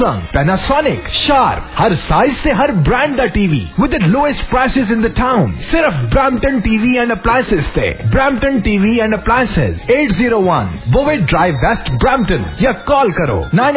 Panasonic, Sharp, हर size से हर ब्रांड का TV with the lowest prices in the town. सिर्फ Brampton TV and Appliances पे. Brampton TV and Appliances 801 Bovett Drive West Brampton या call करो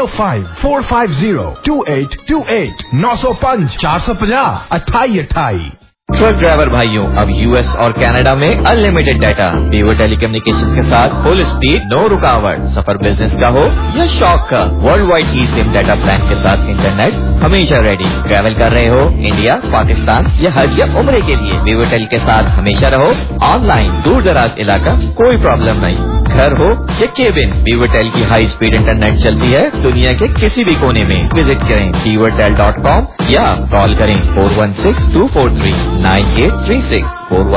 905-450-2828 905 450 2828। Truck driver भाइयों, अब यूएस और कनाडा में अनलिमिटेड डाटा। वीवो टेलीकम्युनिकेशंस के साथ फुल स्पीड, नो रुकावट। सफर बिजनेस का हो या शौक का, world wide eSIM data plan के साथ इंटरनेट हमेशा रेडी। ट्रैवल कर रहे हो इंडिया, पाकिस्तान या हज या उम्रे के लिए, वीवो टेल के साथ हमेशा रहो ऑनलाइन। दूर दराज इलाका कोई प्रॉब्लम नहीं, घर हो या केबिन, वीवो टेल की हाई स्पीड इंटरनेट चलती है दुनिया के किसी भी कोने में। विजिट करें vivotel.com या कॉल करें 416-243-9836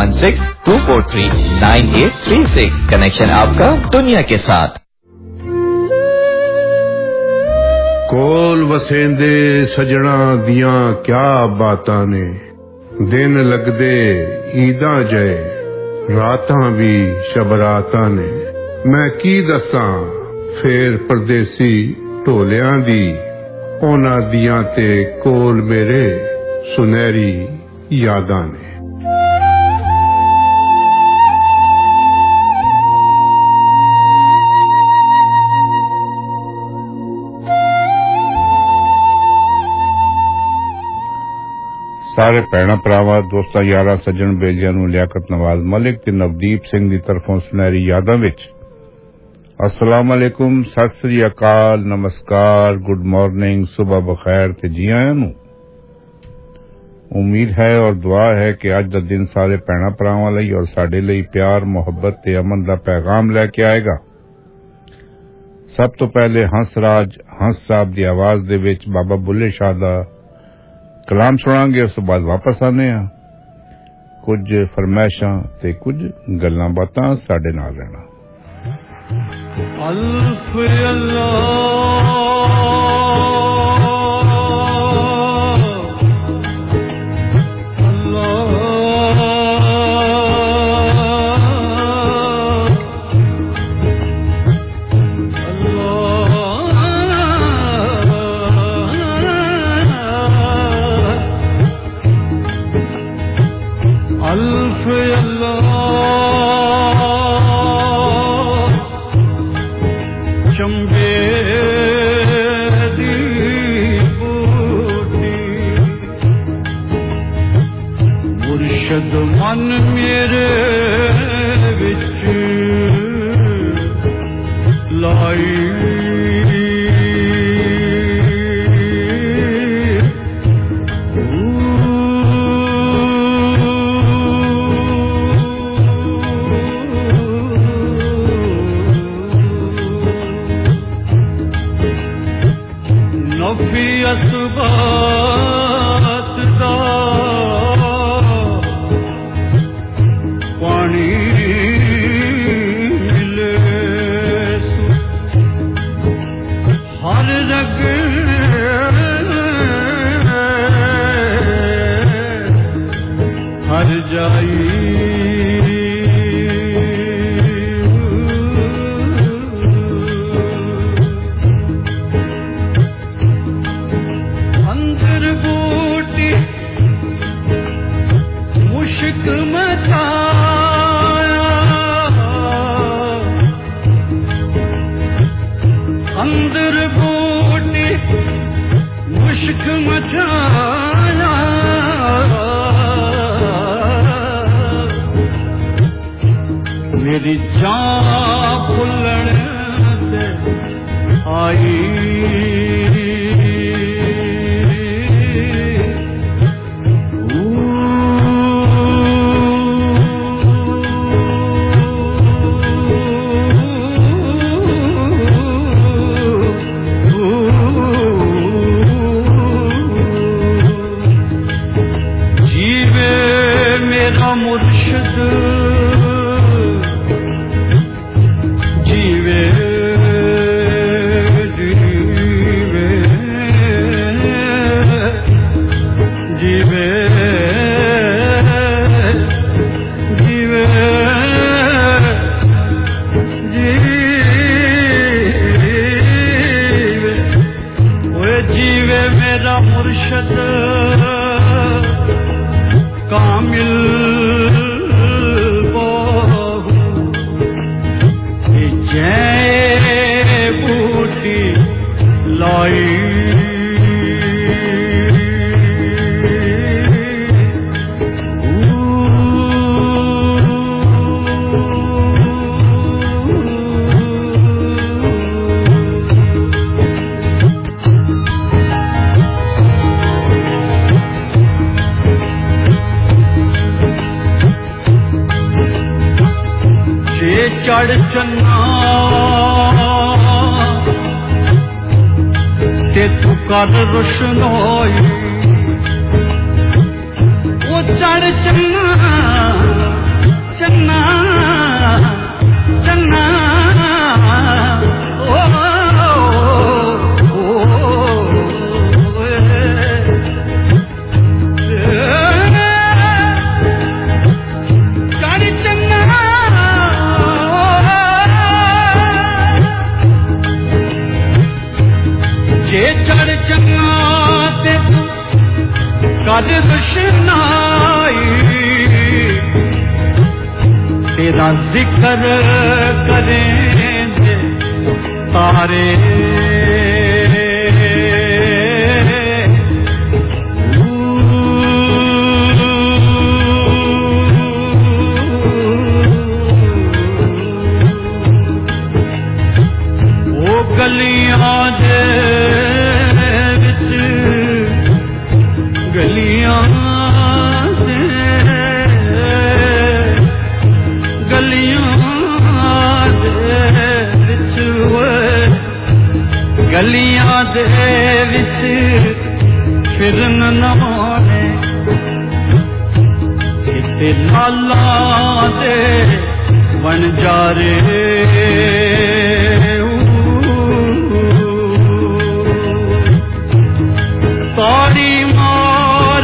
416-243-9836। कनेक्शन आपका दुनिया के साथ। कोल वसेंदे सजना दियां क्या बातां ने, दिन लगदे ईदां जय, रातां भी शबरातां ने। मैं की दसां फेर परदेसी ढोलियां दी, उन्हां दियां ते कोल मेरे सुनहरी यादां ने। सारे भैणा भरावां, दोस्तां, यारां, सज्जण बेलियां नूं लियाकत नवाज मलिक ते नवदीप सिंह दी तरफों सुनहरी यादां विच अस्सलाम वालेकुम, सत श्री अकाल, नमस्कार, गुड मॉर्निंग, सुबह बखैर ते जी आयां नूं। उम्मीद है और दुआ है कि अज दा दिन सारे भैणा भरावां लई और साडे लई प्यार, मोहब्बत ते अमन दा पैगाम लैके आएगा। सब तो पहले हंसराज हंस साहब दी आवाज दे विच बाबा बुल्ले शाह दा कलाम सुनांगे, उस तो बाद वापस आने आ। कुछ फरमाइशां ते कुछ गल्लां बातां साडे नाल रहना। अल्फ अल्लाह मन मेरे विच लाई नफी असबात दा मेरी जान फुल्लण ते आई वे मेरा मुर्शद कामिल बहु जय बूटी लाई चढ़ चन्ना ते तू कर रोशनोई वो चढ़ चन्ना चन्ना चन्ना ओ चढ़ चन्ना ते कर रोशनाई तेरा जिक्र करेंगे तारे वो गलियां दे गलियां दे विच फिरन नाने किते लाला दे बन जा रे तारी मार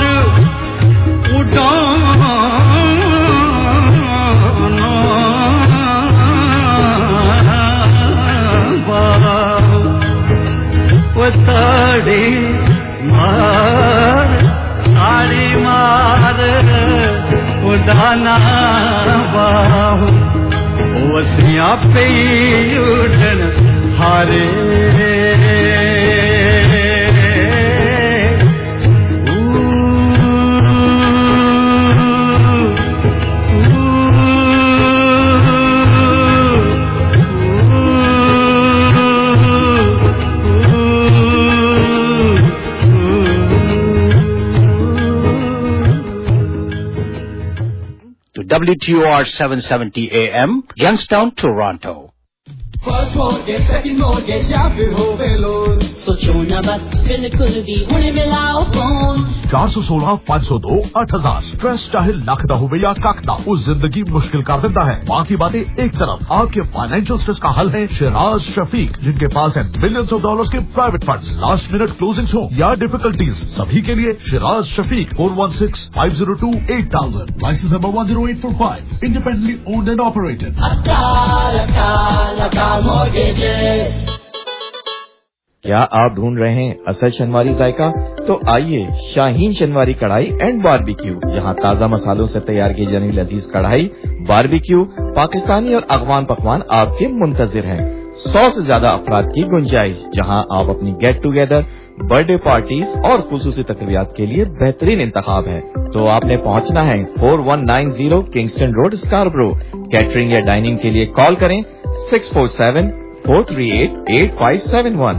उड़ाना वो तारी मार उड़ाना बाहु वो सिया पे उड़न हारे WTOR 770 AM, Youngstown, Toronto. First mortgage, second mortgage, या फिर हो बेलोन सोचो ना बस बिल्कुल भी हुणे मिलाओ फोन 416-502-8000 स्ट्रेस चाहे लख दा होवे या कख दा वो जिंदगी मुश्किल कर देता है। बाकी बातें एक तरफ, आपके फाइनेंशियल स्ट्रेस का हल है शिराज शफीक, जिनके पास है मिलियंस ऑफ डॉलर्स के private funds. Last minute closings हो या डिफिकल्टीज, सभी के लिए Shiraz Shafiq 416-502-8000, licence number 10845, independently owned and operated. क्या आप ढूंढ रहे हैं असल शनवारी जायका? तो आइए शाहीन शनवारी कढ़ाई एंड बारबेक्यू, जहां ताजा मसालों से तैयार की जाने लजीज कढ़ाई, बारबेक्यू, पाकिस्तानी और अफगान पकवान आपके मुंतजिर हैं। 100 से ज्यादा अफराद की गुंजाइश, जहां आप अपनी गेट टुगेदर, बर्थडे पार्टीज और खुसूसी तकरीबात के लिए बेहतरीन इंतखाब है। तो आपने पहुंचना है 4190 किंगस्टन रोड, स्कारब्रो। कैटरिंग या डाइनिंग के लिए कॉल करें 647-438-8571,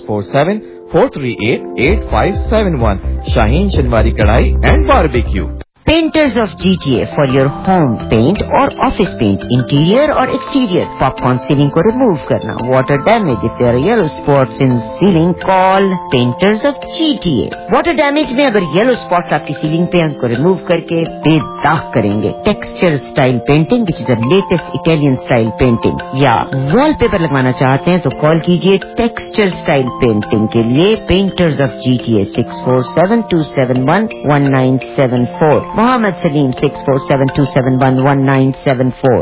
647-438-8571। Shaheen Shinwari Kadai and barbecue. Painters of GTA for your home paint और office paint, interior और exterior. Popcorn ceiling को remove करना, water damage, if there are yellow spots in ceiling, call Painters of GTA. Water damage में अगर yellow spots आपकी ceiling पे उनको remove करके बेदाग करेंगे. Texture style painting, which is the latest Italian style painting. या wallpaper लगवाना चाहते हैं तो कॉल कीजिए Texture style painting के लिए Painters of GTA 647-271-1974. Mohammed Salim 647-271-1974.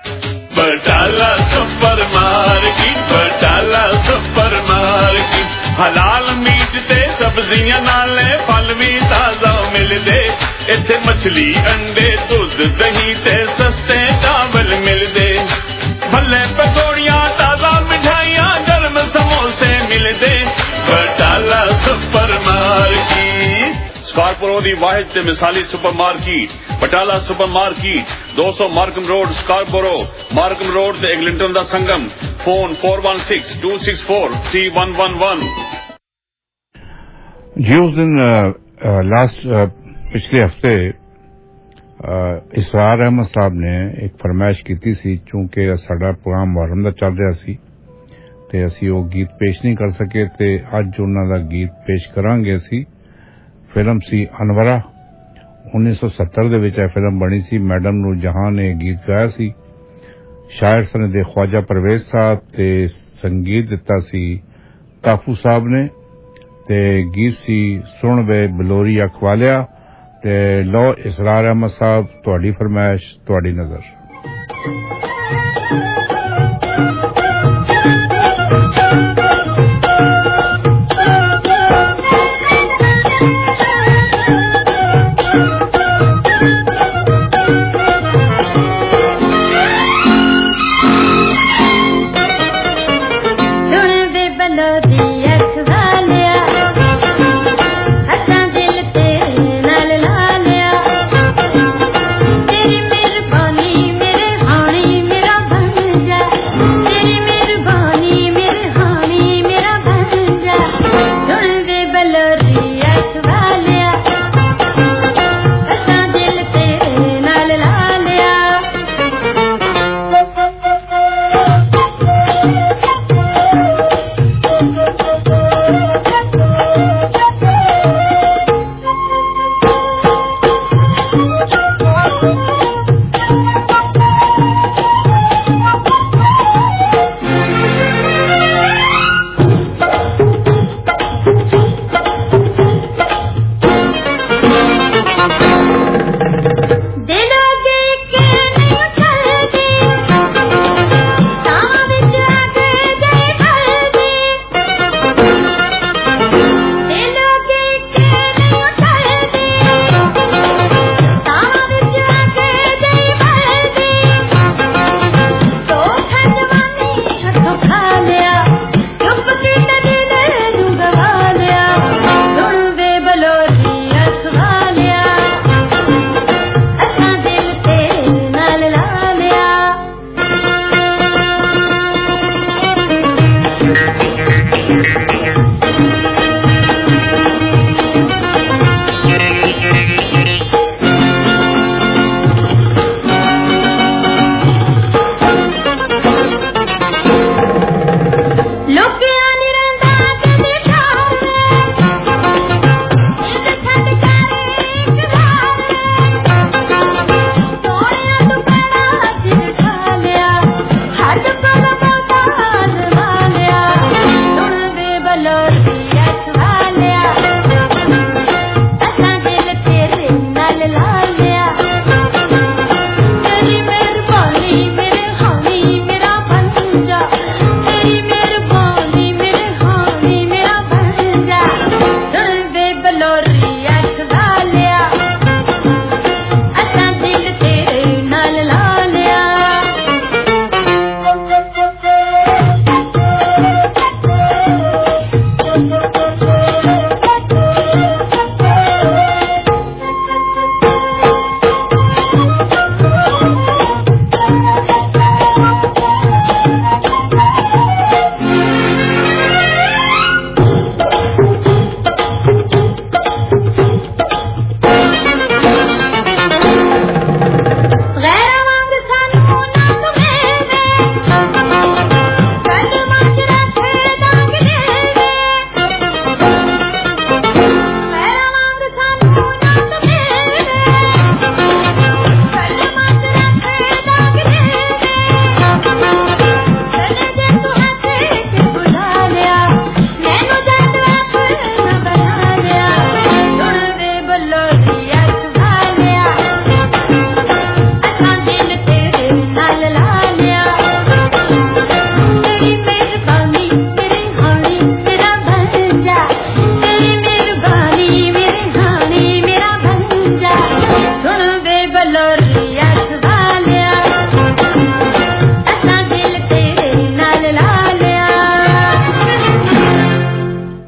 Batala Super Market, Batala Super Market, हलाल मीट ते सब्जियां नाले फल भी ताजा मिलदे इत्थे मछली अंडे दूध दही ते सस्ते चावल मिलदे भले पकौड़ियां ताजा मिठाइयां गर्म समोसे मिलदे बटाला सुपर मार्केट स्कार्पोरो दी वाहिद ते मिसाली super market Batala super market 200 Markham road Scarborough Markham road ते एग्लिंटन दा संगम फोन 4162643111 जी उस दिन लास्ट पिछले हफ्ते इसरार अहमद साहब ने एक फरमाइश की सी चूंकि साडा प्रोग्राम मुहर्रम दा चल रहा सी ते असी वो गीत पेश नहीं कर सके ते अज उन्हां दा गीत पेश करांगे असी film C Anwara 1970 they which film बनी सी मैडम नूर जहां ने गीत गाया सी शायर सन दे ख्वाजा परवेज साहब ते संगीत दिता सी काफू साहब ने ते गीत सी सुन वे बलोरी अखवालिया ते लो इसरार अहमद साहब तुहाडी फरमाइश तुहाडी नजर तेरी मेहरबानी मेरे हाणी मेरा बन जा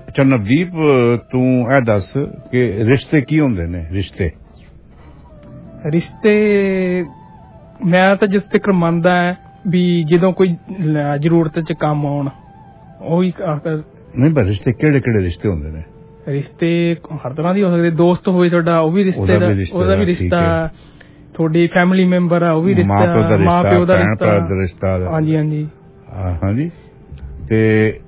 ਅੱਛਾ ਨਵਦੀਪ, ਤੂੰ ਇਹ ਦੱਸ ਕਿ ਰਿਸ਼ਤੇ ਕੀ ਹੁੰਦੇ ਨੇ? ਰਿਸ਼ਤੇ ਮੈਂ ਤਾਂ ਜਿਸ ਤੱਕ ਮੰਨਦਾ ਵੀ ਜਦੋਂ ਕੋਈ ਜ਼ਰੂਰਤ ਚ ਕੰਮ ਆਉਣ ਉਹੀ ਨਹੀਂ, ਪਰ ਰਿਸ਼ਤੇ ਕਿਹੜੇ ਰਿਸ਼ਤੇ ਹੁੰਦੇ ਨੇ? ਰਿਸ਼ਤੇ ਹਰ ਤਰ੍ਹਾਂ ਦੀ ਹੋ ਸਕਦੇ, ਦੋਸਤ ਹੋਵੇ ਤੁਹਾਡਾ ਉਹ ਵੀ ਰਿਸ਼ਤੇ ਦਾ, ਉਹਦਾ ਵੀ ਰਿਸ਼ਤਾ, ਤੁਹਾਡੀ ਫੈਮਿਲੀ ਮੈਂਬਰ ਆ ਉਹ ਵੀ ਰਿਸ਼ਤਾ, ਮਾਂ ਪਿਓ ਦਾ ਰਿਸ਼ਤਾ। ਹਾਂਜੀ ਹਾਂਜੀ ਹਾਂਜੀ। ਤੇ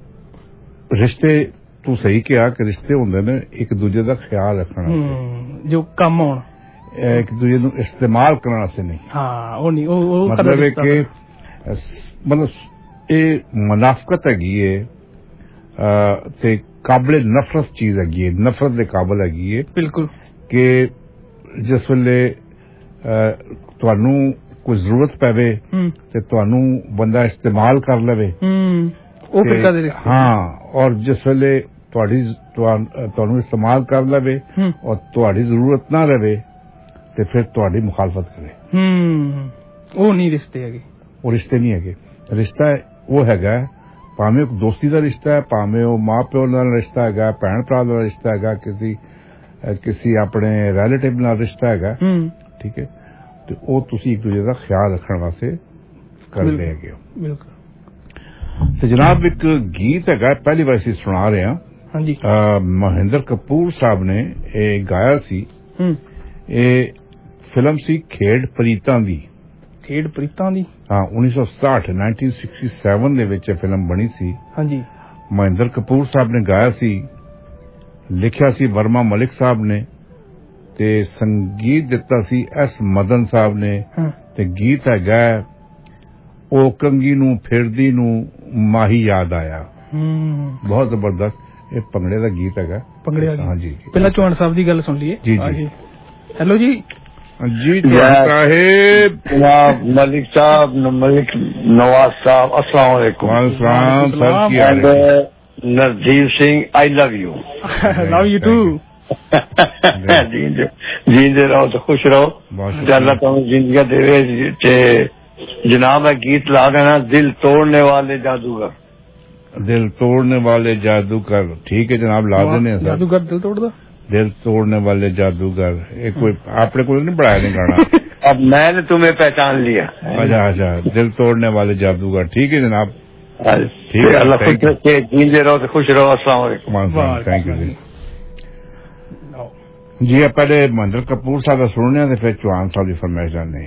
ਰਿਸ਼ਤੇ ਤੂੰ ਸਹੀ ਕਿਹਾ ਕਿ ਰਿਸ਼ਤੇ ਹੁੰਦੇ ਨੇ ਇੱਕ ਦੂਜੇ ਦਾ ਖਿਆਲ ਰੱਖਣ ਵਾਸਤੇ, ਜੋ ਕੰਮ ਆਉਣ, ਇੱਕ ਦੂਜੇ ਨੂੰ ਇਸਤੇਮਾਲ ਕਰਨ ਵਾਸਤੇ ਨਹੀਂ। ਹਾਂ ਉਹ ਨਹੀਂ, ਉਹ ਮਤਲਬ ਹੈ ਕਿ ਮਤਲਬ ਇਹ ਮੁਨਾਫਕਤ ਹੈਗੀ ਏ ਤੇ ਕਾਬਲੇ ਨਫ਼ਰਤ ਚੀਜ਼ ਹੈਗੀ ਏ, ਨਫ਼ਰਤ ਦੇ ਕਾਬਲ ਹੈਗੀ ਏ। ਬਿਲਕੁਲ। ਕਿ ਜਿਸ ਵੇਲੇ ਤੁਹਾਨੂੰ ਕੋਈ ਜ਼ਰੂਰਤ ਪਵੇ ਤੇ ਤੁਹਾਨੂੰ ਬੰਦਾ ਇਸਤੇਮਾਲ ਕਰ ਲਵੇ, ਉਹ ਫਿਰਕਾ ਦੇ ਰਿਸ਼ਤੇ। ਹਾਂ, ਔਰ ਜਿਸ ਵੇਲੇ ਤੁਹਾਨੂੰ ਇਸਤੇਮਾਲ ਕਰ ਲਵੇ ਔਰ ਤੁਹਾਡੀ ਜ਼ਰੂਰਤ ਨਾ ਰਵੇ ਤੇ ਫਿਰ ਤੁਹਾਡੀ ਮੁਖਾਲਫਤ ਕਰੇ, ਉਹ ਨਹੀਂ ਰਿਸ਼ਤੇ ਹੈਗੇ, ਉਹ ਰਿਸ਼ਤੇ ਨਹੀਂ ਹੈਗੇ। ਰਿਸ਼ਤਾ ਉਹ ਹੈਗਾ ਭਾਵੇਂ ਇੱਕ ਦੋਸਤੀ ਦਾ ਰਿਸ਼ਤਾ ਹੈ, ਭਾਵੇਂ ਉਹ ਮਾਂ ਪਿਓ ਨਾਲ ਰਿਸ਼ਤਾ ਹੈਗਾ, ਭੈਣ ਭਰਾ ਦਾ ਰਿਸ਼ਤਾ ਹੈਗਾ, ਕਿਸੇ ਆਪਣੇ ਰਿਲੇਟਿਵ ਨਾਲ ਰਿਸ਼ਤਾ ਹੈਗਾ, ਠੀਕ ਹੈ, ਤੇ ਉਹ ਤੁਸੀਂ ਇੱਕ ਦੂਜੇ ਦਾ ਖਿਆਲ ਰੱਖਣ ਵਾਸਤੇ ਕਰਦੇ ਹੈਗੇ ਹੋ। ਬਿਲਕੁਲ। ਤੇ ਜਨਾਬ ਇੱਕ ਗੀਤ ਹੈਗਾ, ਪਹਿਲੀ ਵਾਰ ਅਸੀਂ ਸੁਣਾ ਰਹੇ ਹਾਂ। ਹਾਂਜੀ। ਮਹਿੰਦਰ ਕਪੂਰ ਸਾਹਿਬ ਨੇ ਇਹ ਗਾਇਆ ਸੀ। ਇਹ ਫਿਲਮ ਸੀ ਖੇਡ ਪ੍ਰੀਤਾਂ ਦੀ। ਖੇਡ ਪ੍ਰੀਤਾਂ ਦੀ? ਹਾਂ, 1967 ਦੇ ਵਿੱਚ ਇਹ ਫਿਲਮ ਬਣੀ ਸੀ। ਹਾਂਜੀ। ਮਹਿੰਦਰ ਕਪੂਰ ਸਾਹਿਬ ਨੇ ਗਾਇਆ ਸੀ, ਲਿਖਿਆ ਸੀ ਵਰਮਾ ਮਲਿਕ ਸਾਹਿਬ ਨੇ, ਤੇ ਸੰਗੀਤ ਦਿੱਤਾ ਸੀ ਐਸ ਮਦਨ ਸਾਹਿਬ ਨੇ, ਤੇ ਗੀਤ ਹੈਗਾ ਉਹ ਕੰਗੀ ਨੂੰ ਫਿਰਦੀ ਨੂੰ ਮਾਹੀ ਯਾਦ ਆਇਆ। ਬਹੁਤ ਜ਼ਬਰਦਸਤ ਇਹ ਭੰਗੜੇ ਦਾ ਗੀਤ ਹੈਗਾ। ਭੰਗੜੇ ਦਾ? ਹਾਂਜੀ। ਪਹਿਲਾਂ ਚੌਹਾਨ ਸਾਹਿਬ ਦੀ ਗੱਲ ਸੁਣ ਲਈਏ। ਜੀ ਜੀ। ਹੈਲੋ ਜੀ। जी साहेब, जनाब मलिक साहब, मलिक नवाज साहब, अस्सलाम वालेकुम। Nardeep Singh, I love you. Love you too. जींदे रहो तो खुश रहो, अल्लाह तुम्हें जिंदगी देवे। जनाब है गीत ला देना, दिल तोड़ने वाले जादूगर। दिल तोड़ने वाले जादूगर, ठीक है जनाब, ला देने। जादूगर दिल तोड़ दो। दिल तोड़ने वाले जादूगर, एक कोई आपने कोई नहीं पढ़ाया नहीं गाना। अब मैंने तुम्हें पहचान लिया। अच्छा अच्छा, दिल तोड़ने वाले जादूगर, ठीक है जनाब, ठीक है। अल्लाह खुश रखे, जींदे रहो तो खुश रहो। अस्सलाम वालेकुम। थैंक यू जी। जी पहले महेंद्र कपूर साहब सुनने ते फिर चौहान साहब की फरमाइश जाने।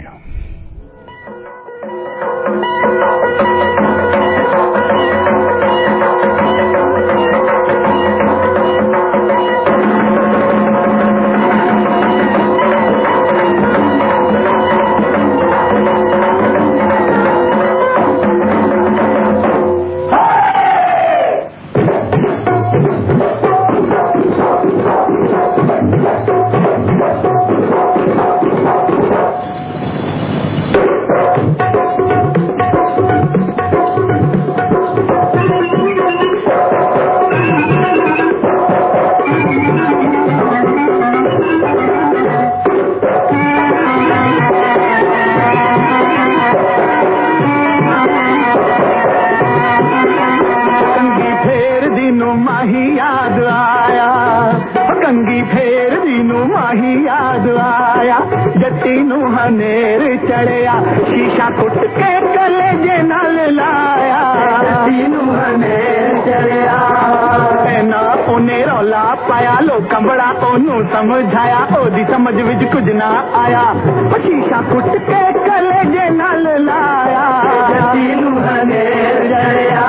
समझाया ओदी समझ विच कुछ ना आया, शीशा कुट के कलेजे नाल लाया, तीनू हनेर जड़िया।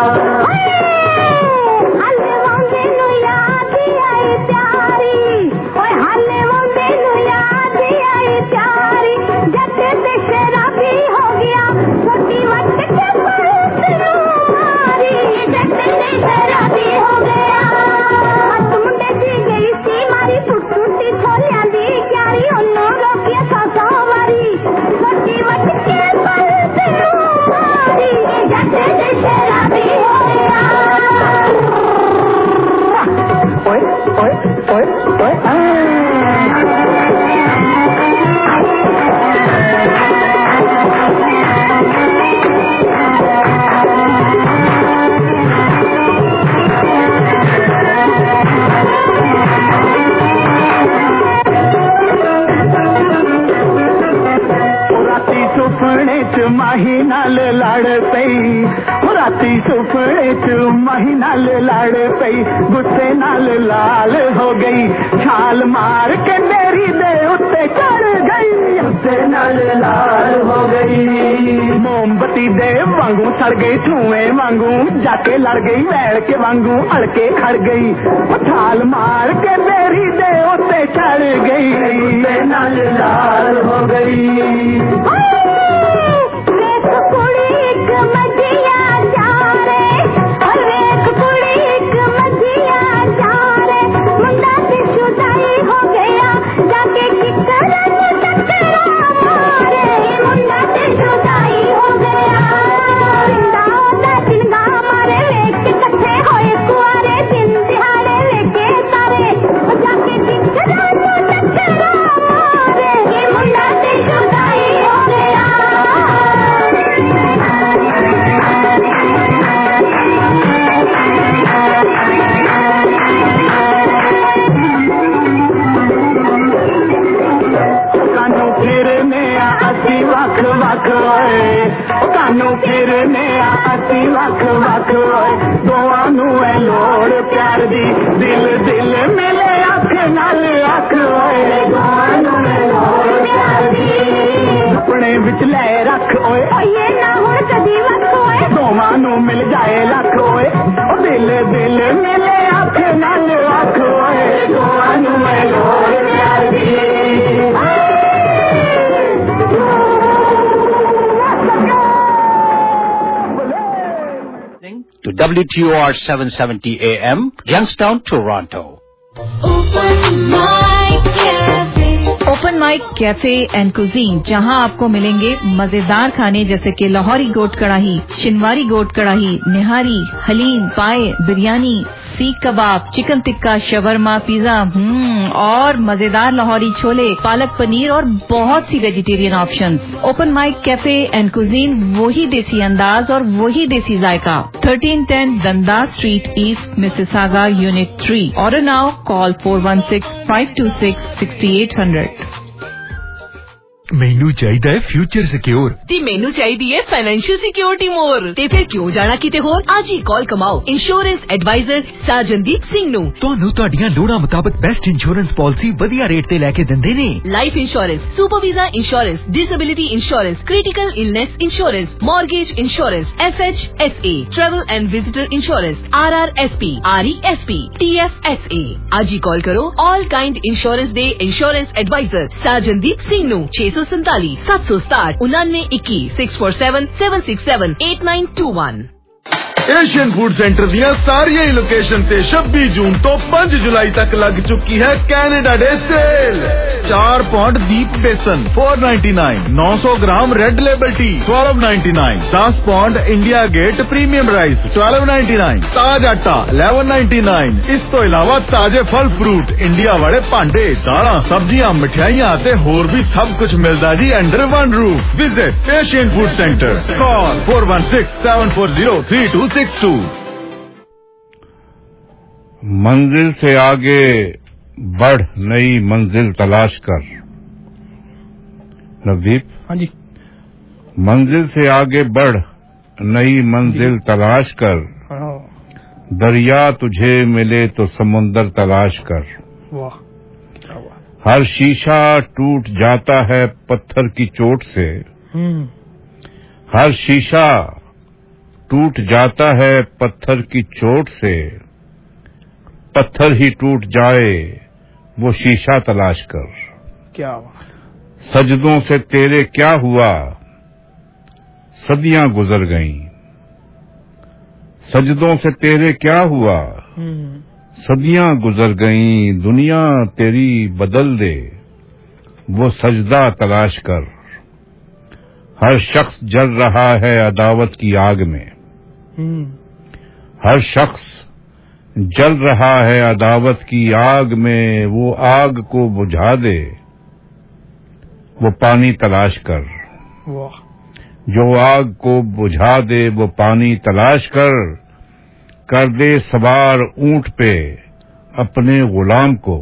हाले वो मैनू याद आई प्यारी, ओए हाले वो मैनू याद आई प्यारी, जद ते शराबी हो गया छोटी वट के पलट मारी, जद ते शराबी हो गया मुंडे सी गई सी मारी टूटी छोलिया दी क्यारी ओनू रोकिया सासा मारी छोटी वट के पलट मारी, जद ते शराबी हो गया। ओए ओए ओए ओए राती सुपने च मही नाल लड़ पई गुस्से नाल लाल हो गई छाल मार के मेरी दे उत्ते चढ़ गई गुस्से नाल लाल हो गई मोमबत्ती दे वांगू सड़ गई धुएं वांगू जाके लड़ गई वैल के वांगू अड़के खड़ गई छाल मार के मेरी दे उत्ते चढ़ गई गुस्से नाल लाल हो गई कानू फिरने असी वख वख दोआं नू लोड़ प्यार दी दिल दिल मिले अख नाल अख दोआं नू लोड़ प्यार दी अपने विच ले रख ओए ना हुण कदी वख ओए दोआं नू मिल जाए लख ओए दिल दिल मिले अख नाल अख ओए दोआं नू लोड़ प्यार दी to WTOR 770 AM, Youngstown, Toronto. Open mic cafe and cuisine, जहां आपको मिलेंगे मजेदार खाने जैसे कि लाहौरी गोट कढ़ाई, शिनवारी गोट कढ़ाई, निहारी, haleem, paya, biryani, seekh kebab, chicken tikka, shawarma, pizza और मजेदार लाहौरी छोले, पालक पनीर और बहुत सी vegetarian options. Open mic cafe and cuisine, वही देसी अंदाज और वही देसी जायका। 1310 Dundas street east, Mississauga, unit 3। Order now, call 416-526-6800। ਮੈਨੂੰ ਚਾਹੀਦਾ ਹੈ ਫਿਊਚਰ ਸਿਕਿਉਰ ਤੇ ਮੈਨੂੰ ਚਾਹੀਦੀ ਹੈ ਫਾਈਨੈਂਸ਼ੀਅਲ ਸਿਕਿਉਰਿਟੀ ਮੋਰ ਤੇ ਫਿਰ ਕਿਉਂ ਜਾਣਾ ਕਿਤੇ ਹੋਰ ਅੱਜ ਹੀ ਕਾਲ ਕਮਾਓ ਇੰਸ਼ੋਰੈਂਸ ਐਡਵਾਈਜ਼ਰ ਸਾਜਨਦੀਪ ਸਿੰਘ ਨੂੰ ਤੁਹਾਨੂੰ ਤੁਹਾਡੀਆਂ ਲੋੜਾਂ ਮੁਤਾਬਕ ਬੈਸਟ ਇੰਸ਼ੋਰੈਂਸ ਪਾਲਿਸੀ ਵਧੀਆ ਰੇਟ ਤੇ ਲੈ ਕੇ ਦਿੰਦੇ ਨੇ life insurance super visa insurance disability insurance critical illness insurance mortgage insurance FHSA travel and visitor insurance RRSP RESP TFSA ਅੱਜ ਹੀ ਕਾਲ ਕਰੋ ਆਲ ਕਾइंड ਇੰਸ਼ੋਰੈਂਸ ਦੇ ਇੰਸ਼ੋਰੈਂਸ ਐਡਵਾਈਜ਼ਰ ਸਾਜਨਦੀਪ ਸਿੰਘ ਨੂੰ 647-721-647-767-8921 एशियन फूड सेंटर दियां सारियां ही लोकेशन ते 26 जून तो 5 जुलाई तक लग चुकी है Canada day sale. 4 pound Deep besan 499, 900 gram red label tea 1299, 10 pound India gate premium rice 1299, Taj आटा 1199। इस तो इलावा ताजे फल फ्रूट, इंडिया वाले भांडे, दालां, सब्जियां, मिठाइयां ते होर भी सब कुछ मिलदा जी under one roof. Visit Asian food centre, call 416-740-3262। मंजिल से आगे बढ़, नई मंजिल तलाश कर। नवदीप, हाँ जी। मंजिल से आगे बढ़, नई मंजिल तलाश कर। दरिया तुझे मिले तो समुंदर तलाश कर। वाह, हर शीशा टूट जाता है पत्थर की चोट से। हर शीशा टूट जाता है पत्थर की चोट से। पत्थर ही टूट जाए वो शीशा तलाश कर। क्या सजदों से तेरे क्या हुआ, सदियां गुजर गईं। सजदों से तेरे क्या हुआ, सदियां गुजर गईं। दुनिया तेरी बदल दे वो सजदा तलाश कर। हर शख्स जल रहा है अदावत की आग में। हर शख्स जल रहा है अदावत की आग में। वो आग को बुझा दे वो पानी तलाश कर। जो आग को बुझा दे वो पानी तलाश कर दे सवार ऊंट पे अपने गुलाम को।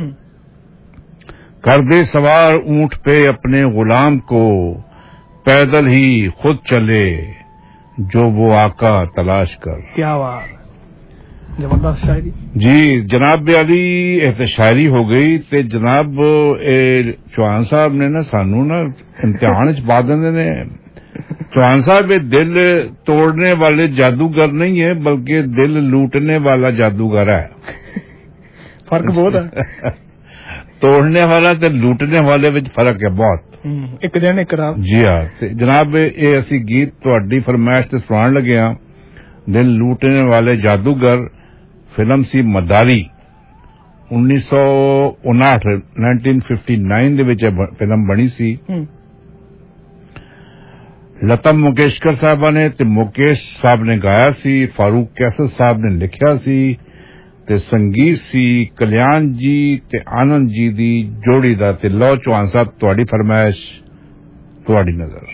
कर दे सवार ऊंट पे अपने गुलाम को। पैदल ही खुद चले जो वो आका तलाश कर। क्या बात, जबरदस्त शायरी जी जनाब अली। ਇਹ ਤੇ शायरी हो गई ਤੇ जनाब चौहान साहब ने ना सानू ना इम्तिहान च पा देंदे ने। चौहान साहब ये दिल तोड़ने वाले जादूगर नहीं है बल्कि दिल लूटने वाला जादूगर है। फर्क बहुत है। तोड़ने वाला ते लूटने वाले विच फर्क है बहुत। एक दिन एक रात। जी हाँ जनाब ये असी गीत तुहाडी फरमाइश ते सुनान लगे हां। दिल लूटने वाले जादूगर फिल्म सी मदारी 1959 ਦੇ ਵਿੱਚ ਫਿਲਮ ਬਣੀ ਸੀ। लता मंगेशकर साहबा ने ते मुकेश साहब ने गाया सी, फारूक कैसर साहब ने लिखिया सी ते संगीत सी कल्याण जी ते आनंद जी दी जोड़ी दा। ते लो चौहान साहब तुहाडी फरमाइश तुहाडी नजर।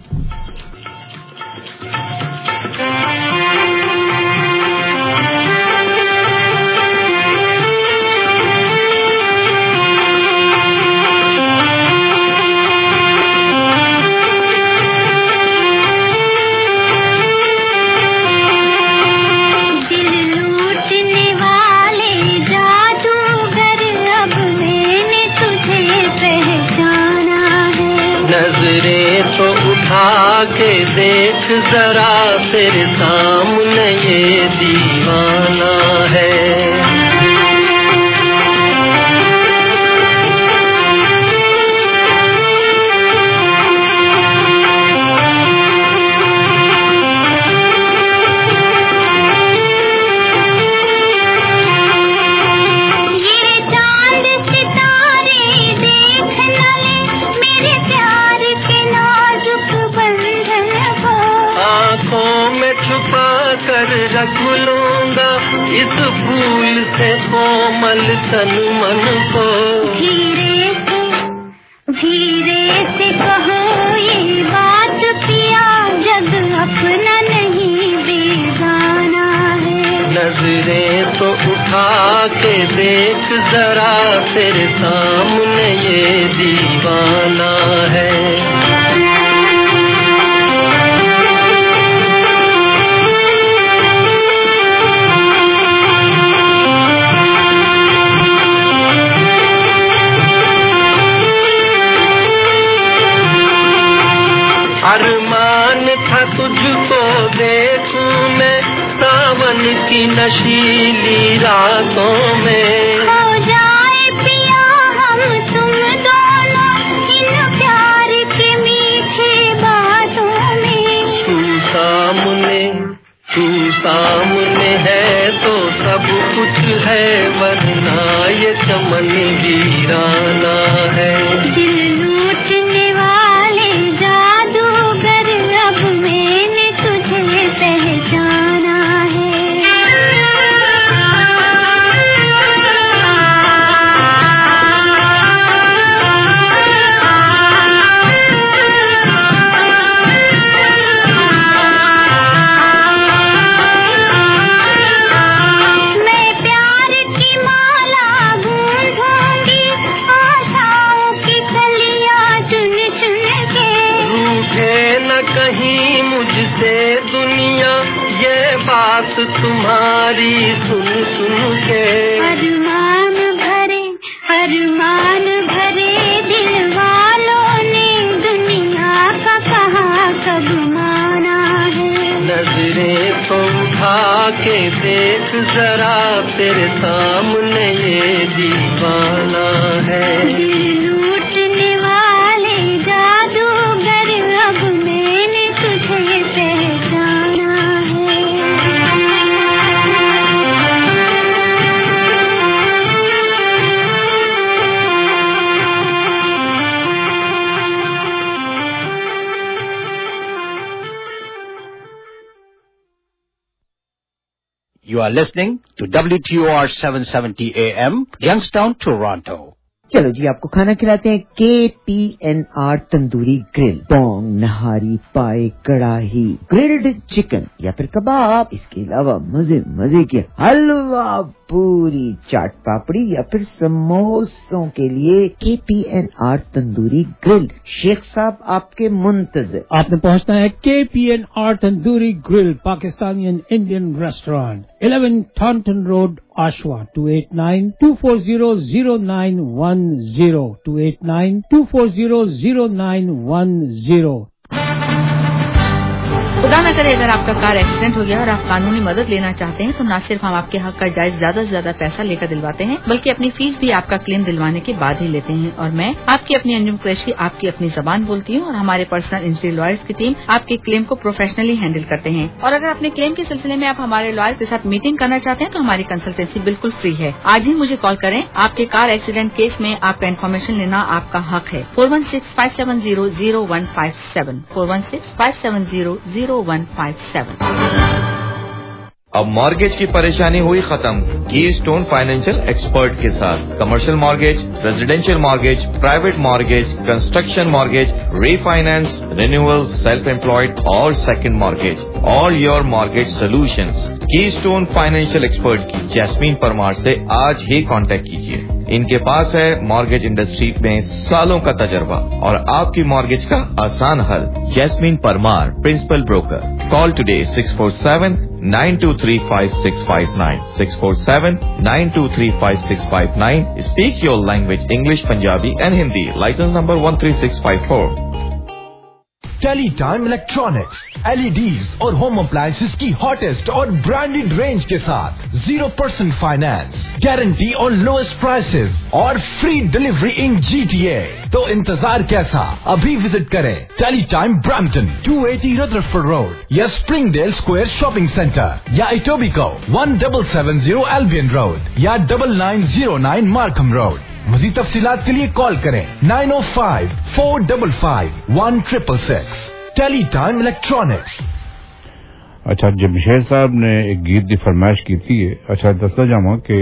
के देख जरा तेरे सामने ये दीवाना है। रख लूंगा इस फूल से कोमल तन मन को। धीरे से कहो ये बात पिया जग अपना नहीं बेगाना है। नजरें तो उठा के देख जरा तेरे सामने ये दीवाना है। अरमान था तुझको देखूं मैं सावन की नशीली रातों में। हो जाए पिया हम तुम दोनों इन प्यार के मीठे बातों में। तू सामने है तो सब कुछ है वरना ये चमन वीराना है। बात तुम्हारी सुन सुन के अरमान भरे दिल वालों ने दुनिया का कहा कब माना है। नजरें तो उठा के देख जरा तेरे सामने ये दीवाना है। लूटने वाले जादूगर अब मैंने तुझे पहचाना है। You are listening to WTOR 770 AM, Youngstown, Toronto. चलो जी, आपको खाना खिलाते हैं KPNR तंदूरी ग्रिल। पोंग, नहारी, पाए, कड़ाही, ग्रिल्ड चिकन या फिर कबाब, इसके अलावा मजे मजे के हलवा, पूरी, चाट पापड़ी या फिर समोसों के लिए KPNR तंदूरी ग्रिल। शेख साहब आपके मुंतज़िर। आपने पहुंचना है KPNR tandoori grill, Pakistani and Indian restaurant, 11 Taunton road, Oshawa, 2892400910, 2892400910। खुदा न करे अगर आपका कार एक्सीडेंट हो गया और आप कानूनी मदद लेना चाहते हैं तो न सिर्फ हम आपके हक का जायज ज्यादा से ज्यादा पैसा लेकर दिलवाते हैं, बल्कि अपनी फीस भी आपका क्लेम दिलवाने के बाद ही लेते हैं। और मैं आपकी अपनी अंजुम कुरैशी आपकी अपनी जबान बोलती हूँ और हमारे पर्सनल इंजरी लॉयर्स की टीम आपके क्लेम को प्रोफेशनली हैंडल करते हैं। और अगर अपने क्लेम के सिलसिले में आप हमारे लॉयर के साथ मीटिंग करना चाहते हैं तो हमारी कंसल्टेंसी बिल्कुल फ्री है। आज ही मुझे कॉल करें। आपके कार एक्सीडेंट केस में आपका इन्फॉर्मेशन लेना आपका हक है। 416-570-0157, 416-570-0157। अब मॉर्गेज की परेशानी हुई खत्म कीस्टोन फाइनेंशियल एक्सपर्ट के साथ। Commercial mortgage, residential mortgage, private mortgage, construction mortgage, refinance, renewal, self employed और second mortgage, all your mortgage solutions. Keystone financial expert की जैस्मीन परमार से आज ही कांटेक्ट कीजिए। इनके पास है मॉर्गेज इंडस्ट्री में सालों का तजर्बा और आपकी मॉर्गेज का आसान हल। Jasmine Parmar, principal broker. Call today 647-923-5659, 647-923-5659. Speak your language, English, Punjabi and Hindi. License number 13654. Teletime electronics, LEDs और होम अप्लायंसेस की हॉटेस्ट और ब्रांडेड रेंज के साथ 0% फाइनेंस, गारंटी और लोएस्ट प्राइसेस और फ्री डिलीवरी इन GTA। तो इंतजार कैसा, अभी विजिट करें टेलीटाइम ब्रैम्पटन, 280 रदरफोर्ड रोड या स्प्रिंगडेल स्क्वायर शॉपिंग सेंटर या इटोबिको 1770 एल्बियन रोड या 9909 मार्कम रोड। मज़ीद तफसीलात के लिए कॉल करें 905-455-1666। Teletime electronics. अच्छा, जमशेद साहब ने एक गीत की फरमाइश की थी। अच्छा, दसदा जावा कि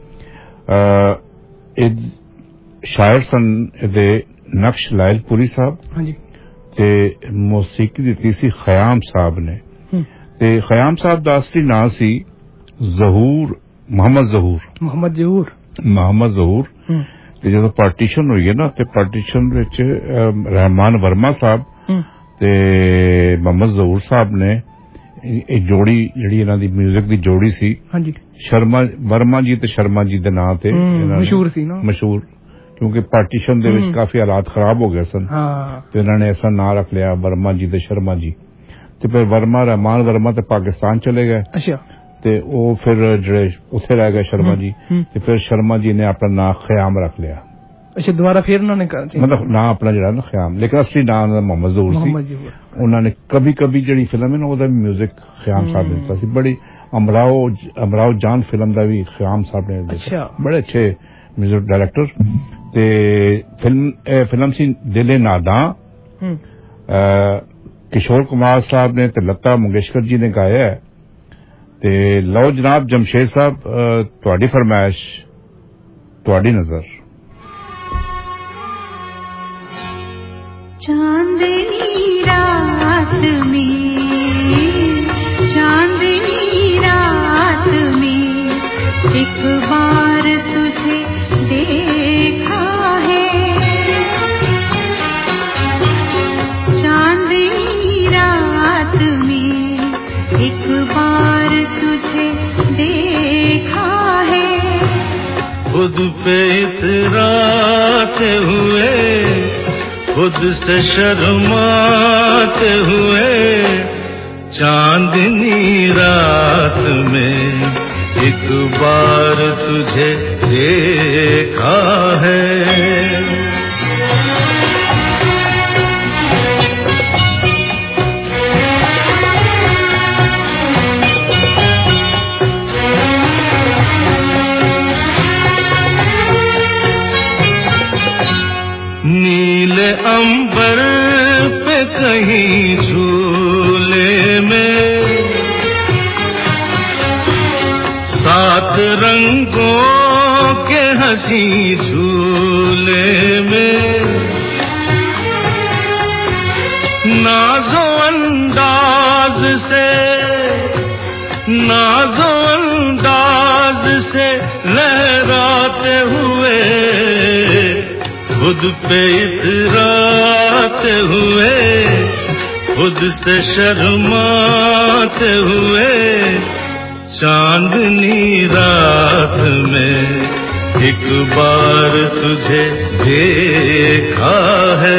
शायर सन दे नक्श लायल पुरी साहब ते मौसीकी दी सी खयाम साहब ने। ते खयाम साहब दा असली नाम सी मोहम्मद जहूर। ते जो पार्टीशन हुई है ना, ते पार्टीशन विच रहमान वर्मा साहब ते मोहम्मद जहूर साहब ने एक जोड़ी जिहड़ी इन्हां दी म्यूजिक दी जोड़ी सी, वर्मा जी ते शर्मा जी दे नाम ते मशहूर सी ना, मशहूर, क्योंकि पार्टीशन दे विच काफी हालात खराब हो गए सन। ते इन्हां ने ऐसा नाम रख लिया वर्मा जी ते शर्मा जी। ते फिर रहमान वर्मा ते पाकिस्तान चले गए। अच्छा, ते वो फिर जड़े उथे रह गए शर्मा जी। ते फिर शर्मा जी ने अपना नाम खयाम रख लिया। अच्छा, दोबारा फिर उन्होंने मतलब नाम अपना जड़ा ना खयाम, लेकिन असली नाम मोहम्मद जहूर सी। उन्होंने कभी कभी जड़ी फिल्म है ना, ओदा भी म्यूजिक खयाम साहब ने दिता सी। बड़ी अमराव जान फिल्म दा भी खयाम साहब ने दिता। बड़े अच्छे म्यूजिक डायरेक्टर। ते फिल्म सी दिले नादां, किशोर कुमार साहब ने ते लता मंगेशकर जी ने गाया है। ते लो जनाब जमशेद साहब, तुहाडी फरमाइश, तुहाडी नजर। चांदनी रात में एक बार तुझे देखा है। चांदनी रात में एक बार तुझे देखा है। खुद पे इतराते हुए, खुद से शर्माते हुए, चांदनी रात में एक बार तुझे देखा है। नीले अंबर पे कहीं झूले में सात रंगों के हंसी झूले में नाज़ो अंदाज से लहराते हुए खुद पे इतराते हुए खुद से शर्माते हुए चांदनी रात में एक बार तुझे देखा है।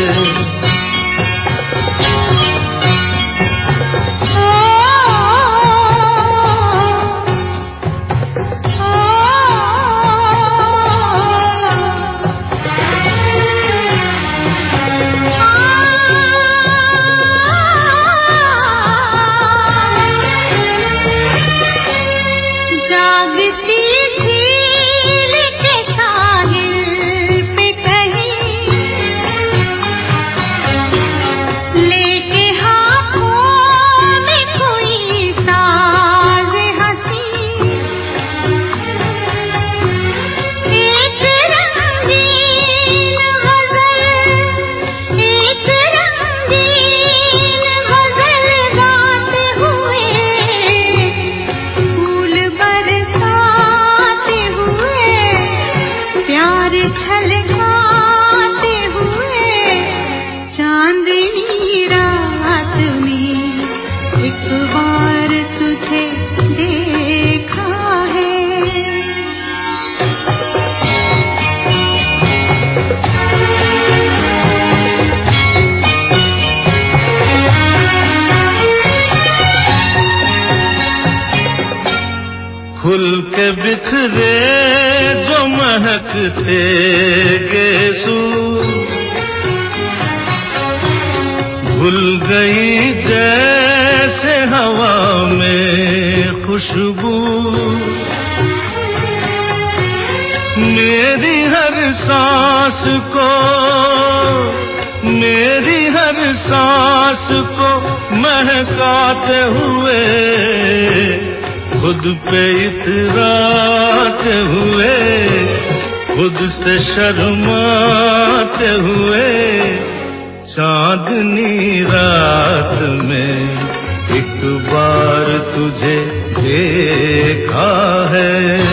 खुल के बिखरे जो महकते गेसू भूल गई जैसे हवा में खुशबू मेरी हर सांस को महकाते हुए खुद पे इतराते हुए खुद से शर्माते हुए चांदनी रात में एक बार तुझे देखा है।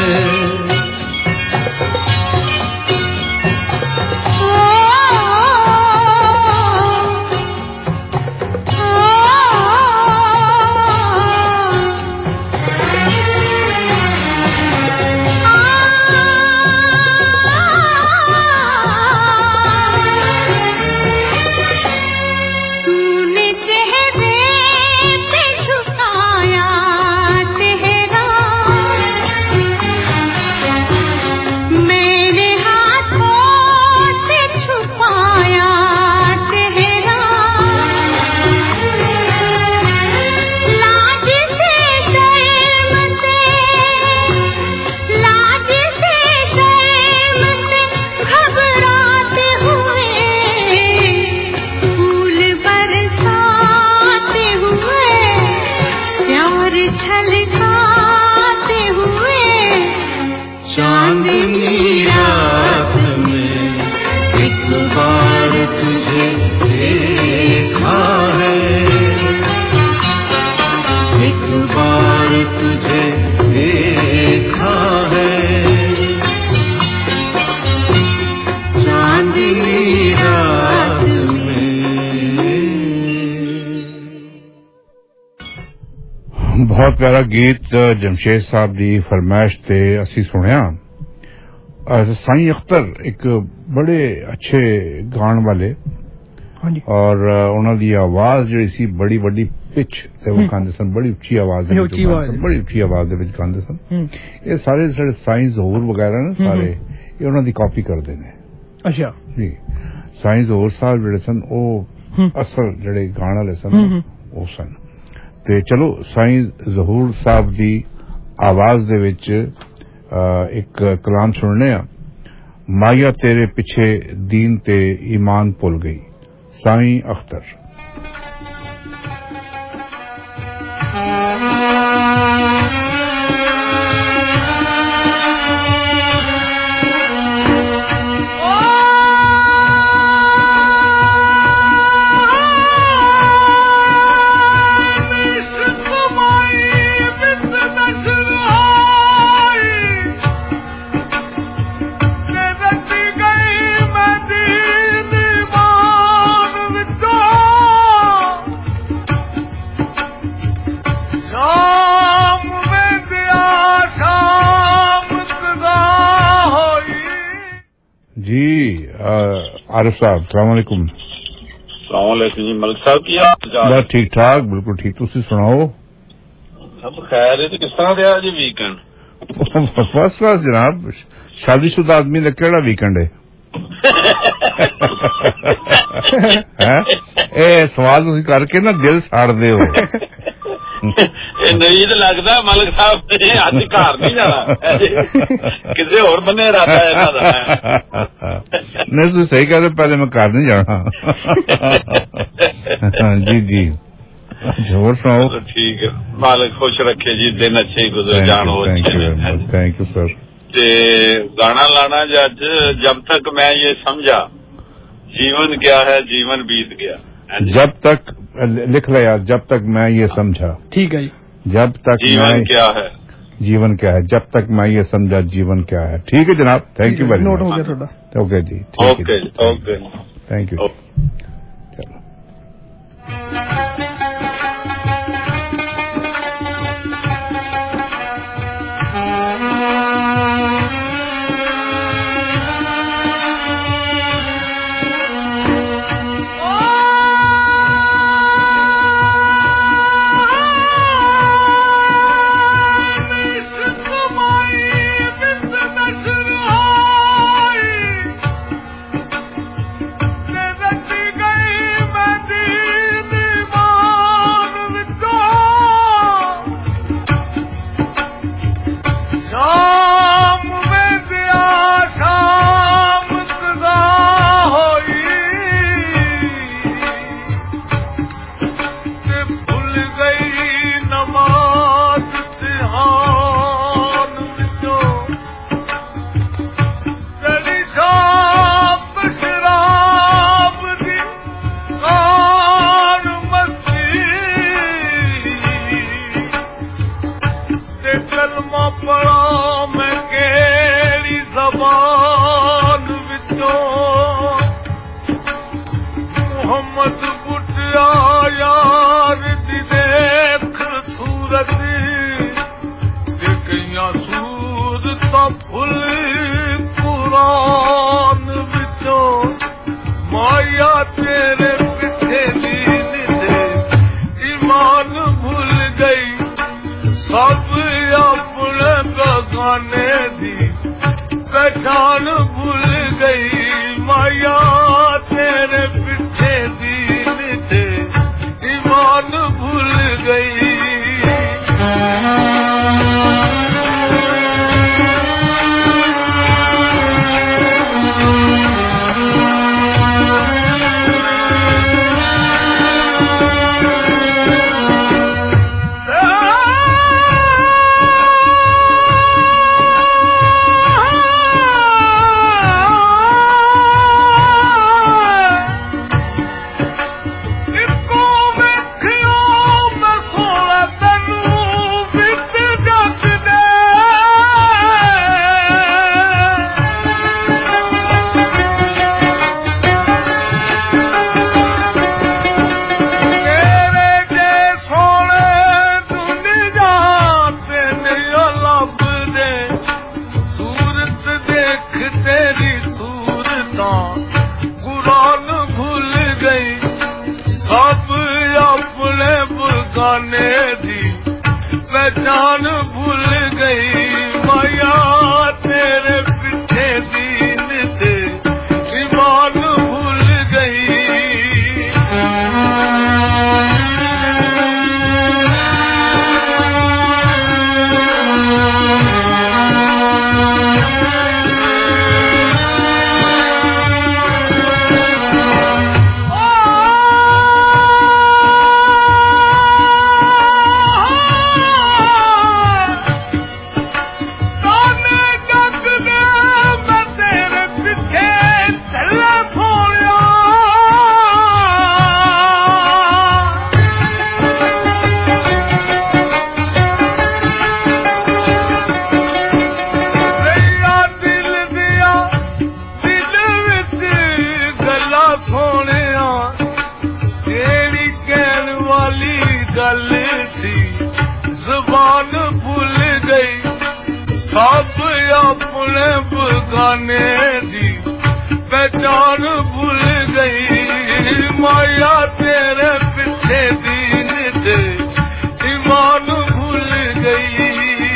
बहुत प्यारा गीत जमशेद साहब दी फरमाइश ते असी सुनिया। साईं अख्तर एक बड़े अच्छे गान वाले और उन्होंने दी आवाज जी सी बड़ी बड़ी पिच ते वो गांदे सन, बड़ी उच्ची आवाज बड़ी उच्ची आवाज दे विच गांदे सन। ये सारे सारे साईं ज़हूर वगैरह ने सारे ये उन्होंने कॉपी करते हैं। अच्छा जी, साईं ज़हूर साहब जेडे सन ओ असल जेडे गाने वाले सन वो सन। ते चलो साईं ज़हूर साहब दी आवाज दे विच एक कलाम सुनने आ। माया तेरे पिछे दीन ते ईमान भुल गई, साईं अख्तर। जी आरिफ साहब सलाम अलैकुम। सलाम अलैकुम जी मलिक साहब की हाल चाल? बस ठीक ठाक बिल्कुल ठीक, तुसी सुनाओ? सब खैर है। तो किस तरह रहा जी वीकेंड? फर्स्ट क्लास जनाब, शादीशुदा आदमी का केड़ा वीकेंड है? ए सवाल तुसी करके ना दिल साड़ दे हो। नहीं तो लगता मलिक साहब ने अज घर नहीं जाना, किसी होर बने इरादा है इन्हां दा। नहीं तुम सही कह रहे, पहले मैं घर नहीं जाना। जी जी अच्छा और सुनाओ? ठीक है, मालिक खुश रखे जी, दिन अच्छे गुजर जान। Thank you sir. गाना लाना जब तक मैं ये समझा जीवन क्या है जीवन बीत गया। जब तक लिख लिया, जब तक मैं ये समझा। ठीक है जी। जब तक जीवन क्या है जीवन क्या है, जब तक मैं ये समझा जीवन क्या है। ठीक है जनाब, thank you very much. Note हो गया थोड़ा। ओके जी, ओके ओके थैंक यू। पहचान भूल गई माया तेरे पीछे दीन थे ईमान भूल गई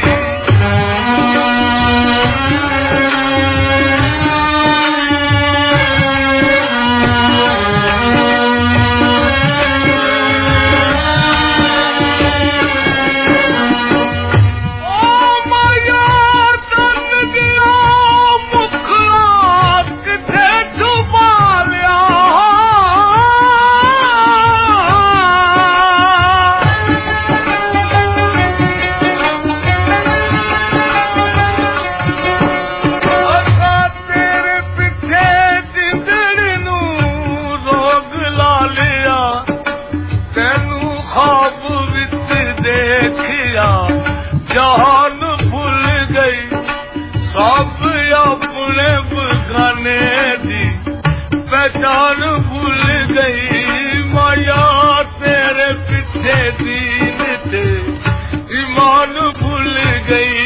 जहान भूल गई सब अपने बगाने दी पहचान भूल गई माया तेरे पीछे दीन थे ईमान भूल गई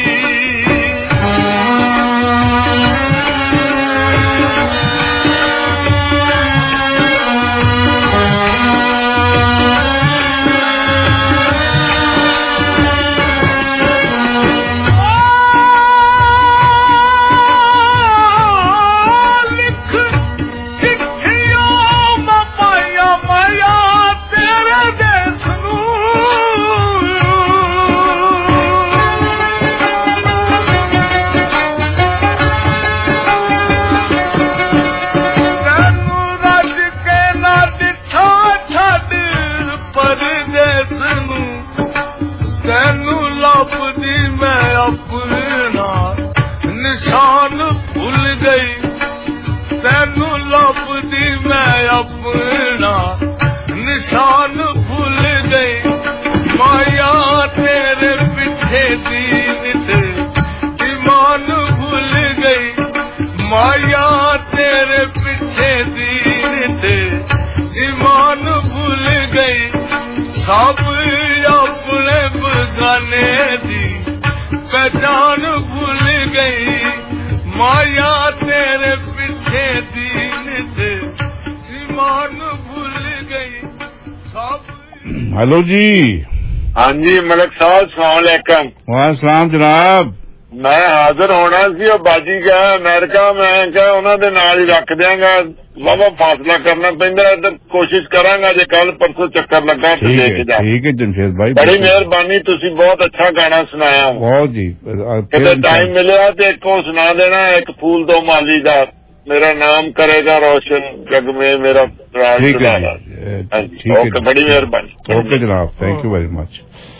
निशान भूल गई तेनू लपदी मैं अपना निशान भूल गई माया तेरे पीछे दीन थे ईमान भूल गई माया तेरे पीछे दीन थे ईमान भूल गई सब अपने बगाने दी पहचान भूल गई माया तेरे पीछे दीन थे ईमान भूल गई सब। हेलो जी। हाँ जी मलिक साहब सलाम अलैकुम। वालेकुम जनाब। मैं हाजिर होना सी और बाजी गया अमेरिका मैं क्या उन्होंने नाल ही रख देंगा वावा फासला करना पैंदा तो कोशिश करांगा जे कल परसों चक्कर लगा तो लेके जा। ठीक है जमशेद भाई बड़ी मेहरबानी तुसी बहुत अच्छा गाना सुनाया बहुत जी कितने टाइम मिले तो एक को सुना देना एक फूल दो माली दा मेरा नाम करेगा रोशन जग में मेरा ठीक है ओके बड़ी मेहरबानी ओके जनाब thank you very much.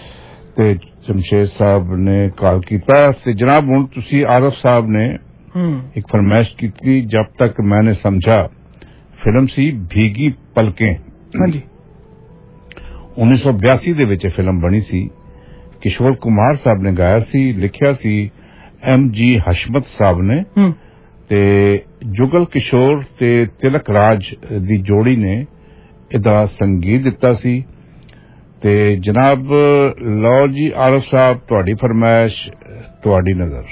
Jamshed साहब ने कॉल किया जनाब हूं तुसी आरफ साहब ने एक फरमाइश की थी जब तक मैंने समझा फिल्म सी भीगी पलकें। हाँ जी 1982 ਦੇ ਵਿੱਚ ਫਿਲਮ ਬਣੀ ਸੀ किशोर कुमार साहब ने गाया सी लिखिया सी MG हशमत साहब ने ते जुगल किशोर ते तिलक राज दी जोड़ी ने इदा संगीत दिता सी ते जनाब लो जी आरफ साहब तुहाडी फरमाइश तुहाडी नजर।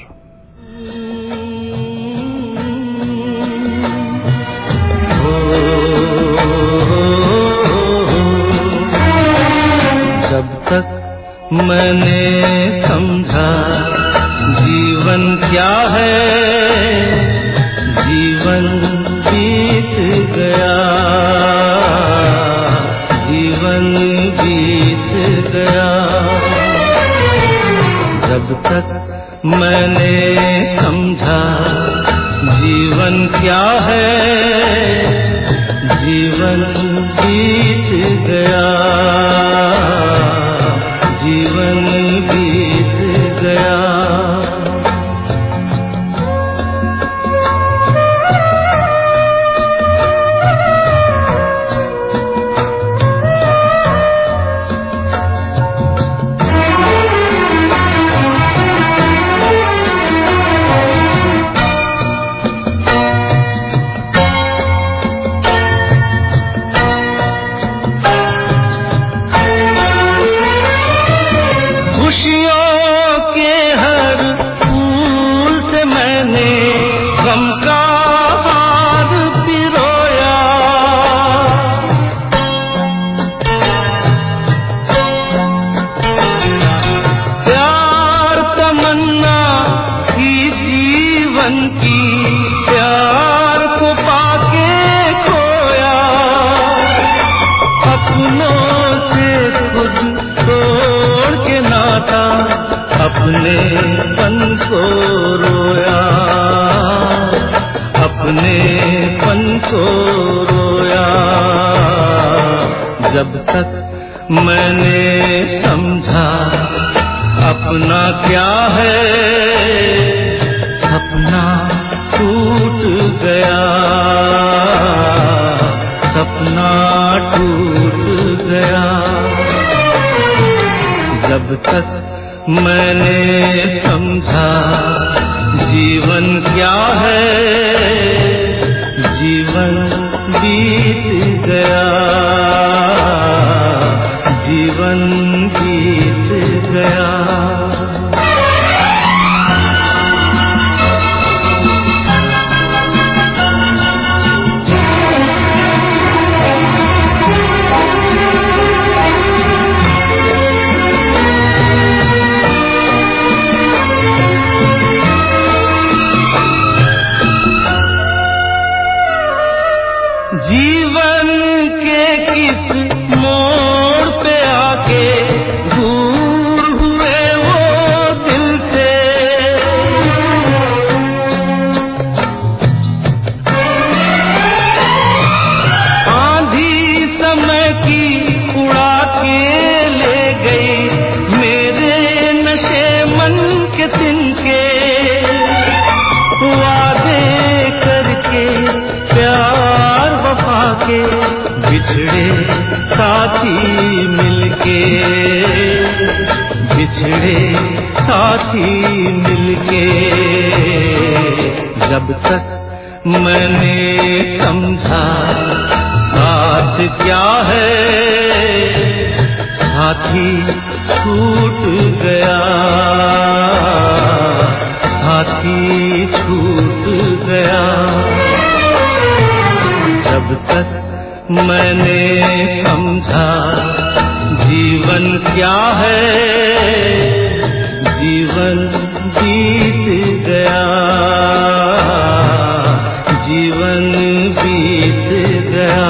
जब तक मैंने समझा जीवन क्या है जीवन बीत गया जीवन बीत गया। जब तक मैंने समझा जीवन क्या है जीवन बीत गया जीवन बीत गया। हार को रोया। जब तक मैंने समझा अपना क्या है, सपना टूट गया, सपना टूट गया। जब तक मैंने समझा जीवन क्या है, जीवन बीत गया, जीवन बीत गया। जीवन के किस मोड़ पे आके दूर हुए वो दिल से, आंधी समय की उड़ा के ले गई मेरे नशे मन के तिनके, वादे करके प्यार वफा के बिछड़े साथी मिलके, बिछड़े साथी मिलके। जब तक मैंने समझा साथ क्या है, साथी छूट गया, साथी छूट गया। जब तक मैंने समझा जीवन क्या है, जीवन बीत गया, जीवन बीत गया।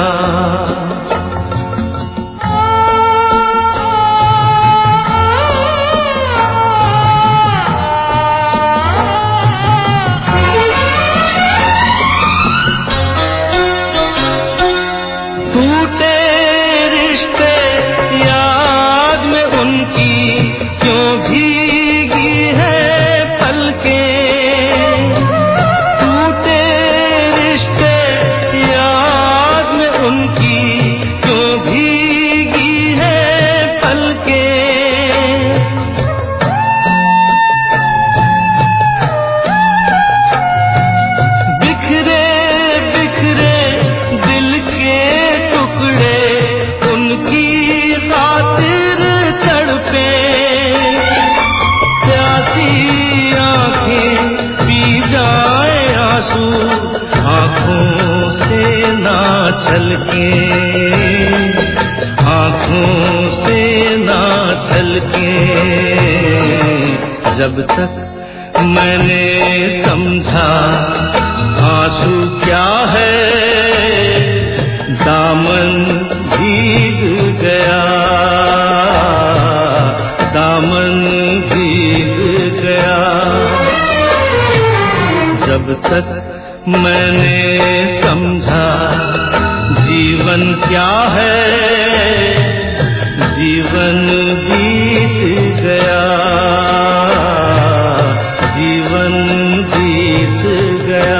टूटे रिश्ते याद में उनकी क्यों भीगी है पलकें, टूटे रिश्ते याद में उनकी क्यों भीगी है पलकें। बिखरे बिखरे दिल के टुकड़े उनकी खातिर तड़पे, प्यासी आंखें पी जाए आंसू आंखों से ना छलके, आंखों से ना छलके। जब तक मैंने समझा आंसू क्या है, दामन भीग गया, दामन भीग गया। जब तक मैंने समझा जीवन क्या है, जीवन बीत गया, जीवन बीत गया।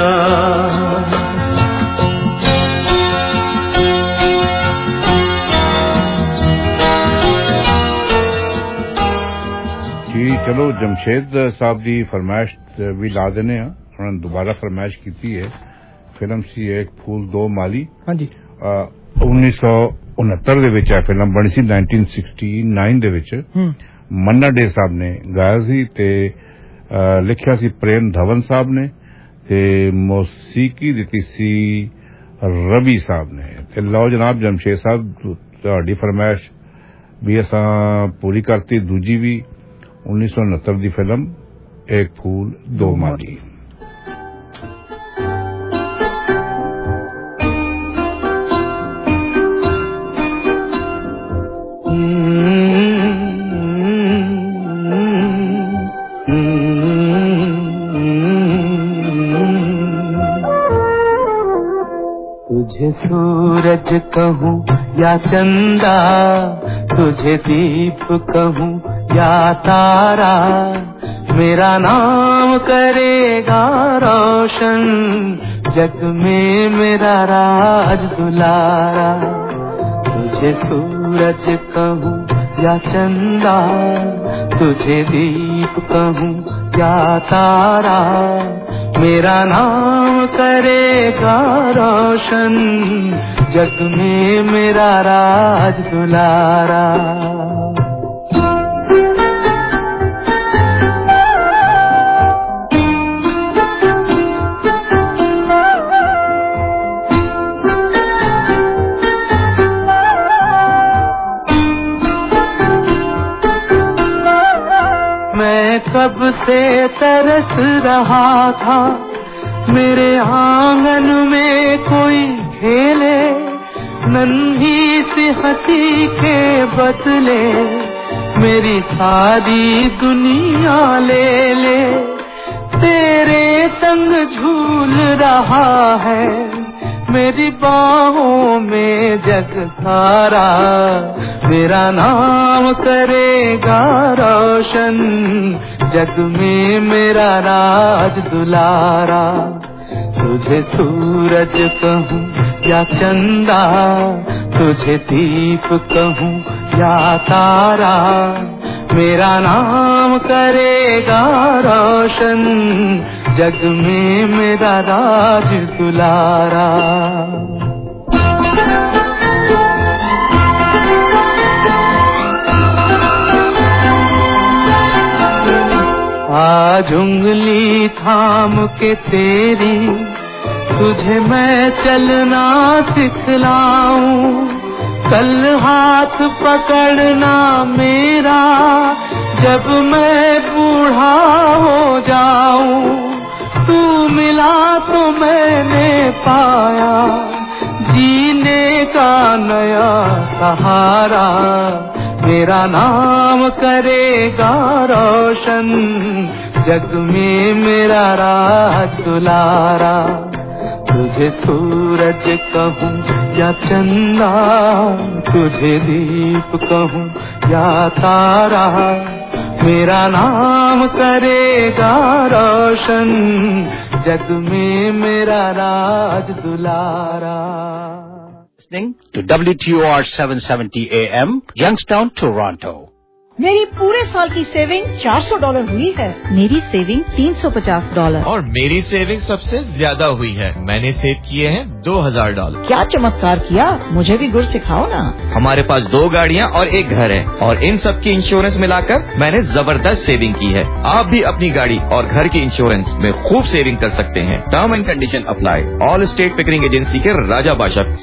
जी चलो जमशेद साहब ਦੀ फरमाइश भी ला देने हैं, उन्होंने दोबारा फरमाइश की है फिल्म सी एक फूल दो माली। हाँ जी 1969 ਦੇ ਵਿੱਚ ਇਹ ਫਿਲਮ ਬਣੀ ਸੀ, 1969 ਦੇ ਵਿੱਚ ਮੰਨਾ ਡੇ ਸਾਹਿਬ ਨੇ ਗਾਇਆ ਸੀ ਤੇ ਲਿਖਿਆ ਸੀ ਪ੍ਰੇਮ ਧਵਨ ਸਾਹਿਬ ਨੇ ਤੇ ਮੌਸੀਕੀ ਦਿੱਤੀ ਸੀ ਰਵੀ ਸਾਹਿਬ ਨੇ। ਤੇ ਲਓ ਜਨਾਬ ਜਮਸ਼ੇਦ ਸਾਹਿਬ ਤੁਹਾਡੀ ਫਰਮਾਇਸ਼ ਵੀ ਅਸਾਂ ਪੂਰੀ ਕਰਤੀ, ਦੂਜੀ ਵੀ 1969 ਦੀ ਫਿਲਮ एक फूल दो माली। तुझे सूरज कहूँ या चंदा, तुझे दीप कहूँ या तारा, मेरा नाम करेगा रोशन, जग में मेरा राज दुलारा। तुझे सूरज कहूँ या चंदा, तुझे दीप कहूँ या तारा, मेरा नाम करेगा रोशन, जग में मेरा राज दुलारा। मैं कब से तरस रहा था, मेरे आंगन में कोई खेले, नन्ही सी हंसी के बदले मेरी सारी दुनिया ले ले। तेरे संग झूल रहा है मेरी बाहों में जग सारा, मेरा नाम करेगा रोशन, जग में मेरा राज दुलारा। तुझे सूरज कहूँ या चंदा, तुझे दीप कहूँ या तारा, मेरा नाम करेगा रोशन, जग में मेरा राज दुलारा। आज उंगली थाम के तेरी, तुझे मैं चलना सिखलाऊं, कल हाथ पकड़ना मेरा, जब मैं बूढ़ा हो जाऊं। तू मिला तो मैंने पाया जीने का नया सहारा, मेरा नाम करेगा रोशन, जग में मेरा राज दुलारा। तुझे सूरज कहूँ या चंदा, तुझे दीप कहूँ या तारा, मेरा नाम करेगा रोशन, जग में मेरा राज दुलारा। Listening to WTOR 770 AM, Youngstown, Toronto. मेरी पूरे साल की सेविंग $400 हुई है। मेरी सेविंग $350 और मेरी सेविंग सबसे ज्यादा हुई है। मैंने सेव किए हैं $2000। क्या चमत्कार किया, मुझे भी गुर सिखाओ ना। हमारे पास 2 गाड़ियाँ और 1 घर है और इन सब की इंश्योरेंस मिलाकर मैंने जबरदस्त सेविंग की है। आप भी अपनी गाड़ी और घर की इंश्योरेंस में खूब सेविंग कर सकते हैं। Term and condition apply. All State Pickering agency के राजा बाशक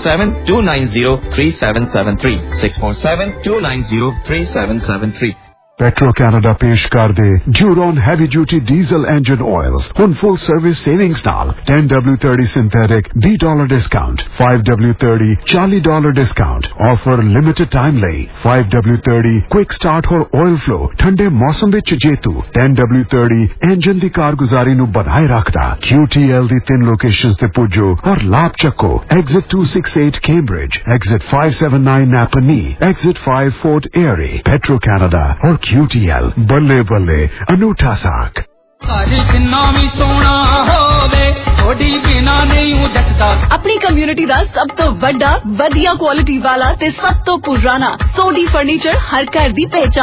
647-290-3773 647-290-3773। Petro Canada पेश कर दे Duron Heavy Duty Diesel Engine Oils on full service savings नाल 10W30 synthetic $20 discount, 5W30 $40 discount, offer limited time ਲਈ 5W30 quick start और oil flow ठंडे मौसम ਵਿੱਚ ਜੇਤੂ 10W30 engine ਦੀ ਕਾਰਗੁਜ਼ਾਰੀ ਨੂੰ ਬਣਾਏ ਰੱਖਦਾ। QTL ਦੀ 3 ਲੋਕੇਸ਼ਨਸ ਤੇ ਪੁੱਜੋ ਔਰ ਲਾਭ ਚੱਕੋ। Exit 268 Cambridge, Exit 579 Napanee, Exit 5 Fort Erie, Petro Canada और QTL बल्ले बल्ले अनूठा साक। अपनी कम्युनिटी दा सब तो बड़ा वधिया क्वालिटी वाला ते सब तो पुराना सोडी फर्नीचर हर घर दी पहचान।